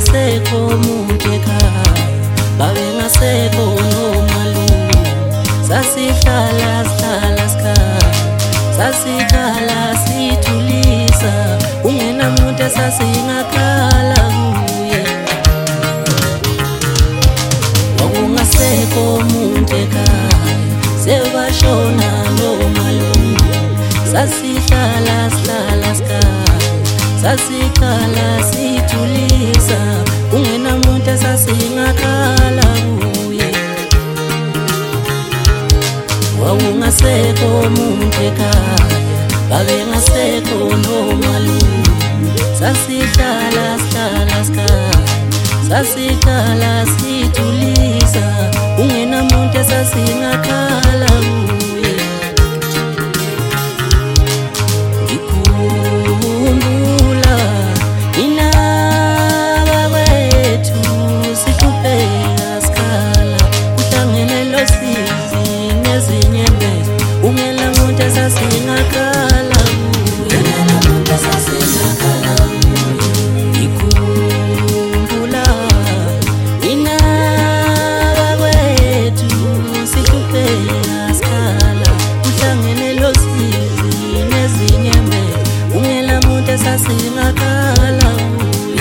Wawungasekho umuntu ekhaya, babengasekho nomalume. Sasihlala sikhaya, sasikhala sithulisa, ungenamuntu esasingakhala kuye. Wawungasekho umuntu ekhaya, sebashona nomalume. Sasihlala sikhaya, sasikhala sithulisa, ungenamuntu esasingakhala kuye. Wawungasekho umuntu ekhaya, babengasekho nomalume. Sasihlala sikhaya, sasikhala sithulisa, ungenamuntu esasingakhala kuye. Ngikhumbula inaba kwethu sihlupheka sikhala, kuhlangene lo sizi nezinyembezi, ungenamuntu esasingakhala kuye. Ngikhumbula inaba kwethu sihlupheka sikhala, kuhlangene lo sizi nezinyembezi, ungenamuntu esasingakhala kuye.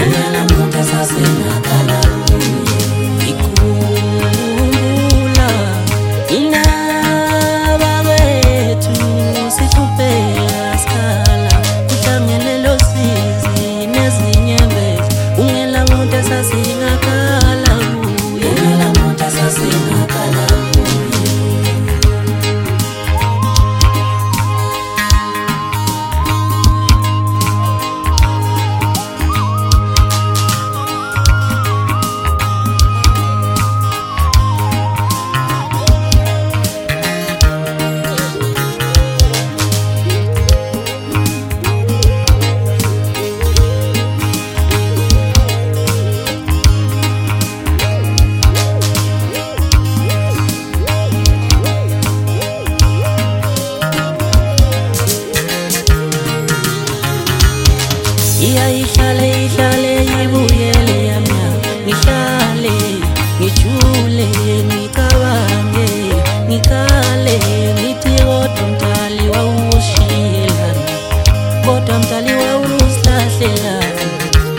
Ngikhumbula inaba kwethu sihlupheka sikhala, kuhlangene lo sizi nezinyembezi, ungenamuntu esasingakhala kuye. Ihlale ibuyele yaminyaka, ngihlale ngijule ngicabange, ngikhale ngithi kodwa Mdali wawushiyelani, kodwa Mdali wawusilahlelani.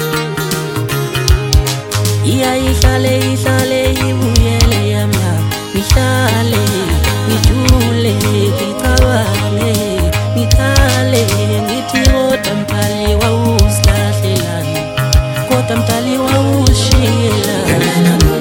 Ihlale ibuyele yaminyaka, ngihlale ngijule ngicabange, ngikhale ngithi kodwa Mdali wawusilahlelani, kodwa Mdali wawushiyelani.